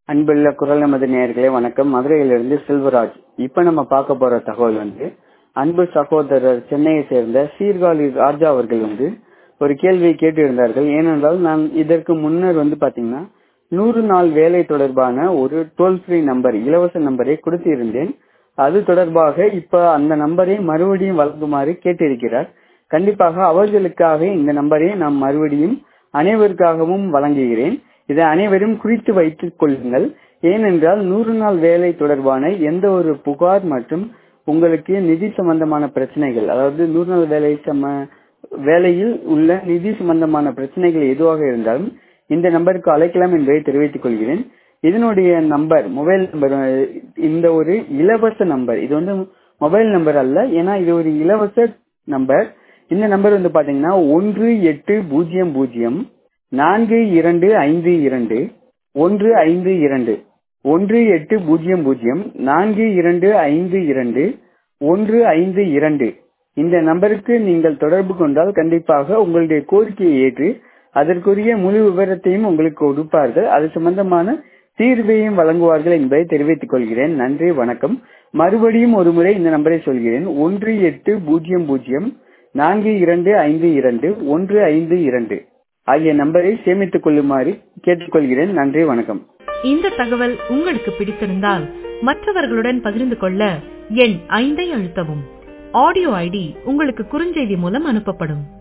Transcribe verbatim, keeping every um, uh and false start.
அன்புள்ள குரல் நமது நேயர்களே வணக்கம். மதுரையிலிருந்து செல்வராஜ். இப்ப நம்ம பார்க்க போற தகவல் வந்து அன்பு சகோதரர் சென்னையை சேர்ந்த சீர்காழி ராஜா அவர்கள் வந்து ஒரு கேள்வியை கேட்டு இருந்தார்கள். ஏனென்றால் நான் இதற்கு முன்னர் வந்து பாத்தீங்கன்னா நூறு நாள் வேலை தொடர்பான ஒரு டோல் ஃப்ரீ நம்பர் இலவச நம்பரை கொடுத்து இருந்தேன். அது தொடர்பாக இப்ப அந்த நம்பரை மறுபடியும் வழங்குமாறு கேட்டிருக்கிறார். கண்டிப்பாக அவர்களுக்காக இந்த நம்பரை நாம் மறுபடியும் அனைவருக்காகவும் வழங்குகிறேன். இதை அனைவரும் குறித்து வைத்துக் கொள்ளுங்கள். ஏனென்றால் நூறு நாள் வேலை தொடர்பான எந்த ஒரு புகார் மற்றும் உங்களுக்கு நிதி சம்பந்தமான பிரச்சனைகள், அதாவது நூறு நாள் வேலை சம வேலையில் உள்ள நிதி சம்பந்தமான பிரச்சனைகள் எதுவாக இருந்தாலும் இந்த நம்பருக்கு அழைக்கலாம் என்பதை தெரிவித்துக் கொள்கிறேன். இதனுடைய நம்பர் மொபைல் நம்பர், இந்த ஒரு இலவச நம்பர், இது வந்து மொபைல் நம்பர் அல்ல, ஏன்னா இது ஒரு இலவச நம்பர். இந்த நம்பர் வந்து பாத்தீங்கன்னா ஒன்று எட்டு பூஜ்ஜியம் பூஜ்ஜியம் நான்கு இரண்டு ஐந்து இரண்டு ஒன்று ஐந்து இரண்டு ஒன்று எட்டு பூஜ்ஜியம் பூஜ்ஜியம் நான்கு இரண்டு ஐந்து இரண்டு ஒன்று ஐந்து இரண்டு. இந்த நம்பருக்கு நீங்கள் தொடர்பு கொண்டால் கண்டிப்பாக உங்களுடைய கோரிக்கையை ஏற்று அதற்குரிய முழு விவரத்தையும் உங்களுக்கு கொடுப்பார்கள். அது சம்பந்தமான தீர்வையும் வழங்குவார்கள் என்பதை தெரிவித்துக் கொள்கிறேன். நன்றி, வணக்கம். மறுபடியும் ஒரு முறை இந்த நம்பரை சொல்கிறேன். ஒன்று எட்டு பூஜ்ஜியம் பூஜ்ஜியம் நான்கு இரண்டு ஐந்து இரண்டு ஒன்று ஐந்து இரண்டு ஆகிய நம்பரை சேமித்துக் கொள்ளுமாறு கேட்டுக்கொள்கிறேன். நன்றி, வணக்கம். இந்த தகவல் உங்களுக்கு பிடித்திருந்தால் மற்றவர்களுடன் பகிர்ந்து கொள்ள எண் ஐந்தை அழுத்தவும். ஆடியோ ஐடி உங்களுக்கு குறுஞ்செய்தி மூலம் அனுப்பப்படும்.